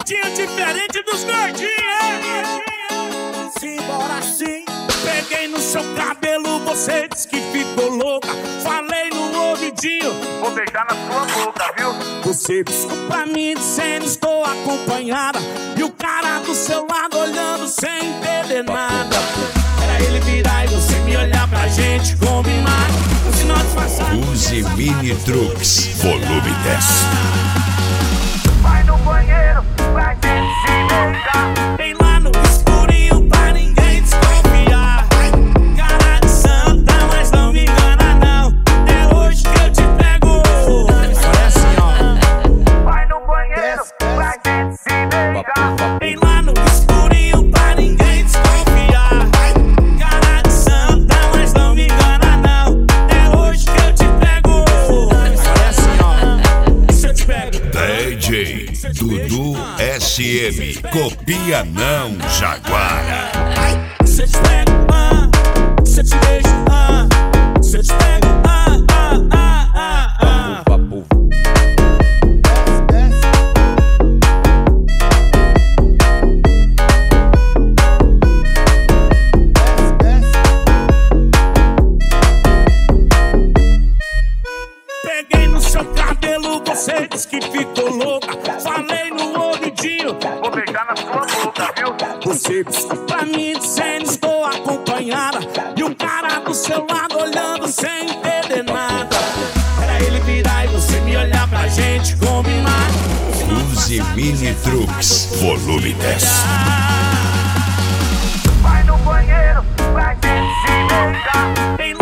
jeitinho diferente dos gordinhos. Simbora assim. Peguei no seu cabelo, você disse que ficou louca. Falei no ouvidinho, vou beijar na sua boca, viu? você piscou pra mim dizendo estou acompanhada. E o cara do seu lado olhando sem entender nada. Era ele virar e você me olhar pra gente combinar. Se nós passarmos Use Mini Trucks, volume 10. Vai no banheiro, vai ter que se beijar. Vem lá no escurinho pra ninguém desconfiar. Cara de santa, mas não me engana não. É hoje que eu te pego. Agora é assim, ó. Vai no banheiro, vai ter que se beijar. Vem lá no escurinho pra ninguém desconfiar. Cara de santa, mas não me engana não. É hoje que eu te pego. Agora é assim, ó. Se eu te pego. DJ Dudu SM, copia não, Jaguara. Se eu te pego, se eu te beijo, se eu te pego, Peguei no seu cabelo, você disse que ficou louca. Falei no ouvidinho, vou beijar na sua boca, viu? você piscou pra mim dizendo estou acompanhada. E o cara do seu lado olhando sem entender nada. Era ele virar e você me olhar pra gente combinar. Use Mini Trucks, volume 10. Vai no banheiro, vai ter que se beijar. Vem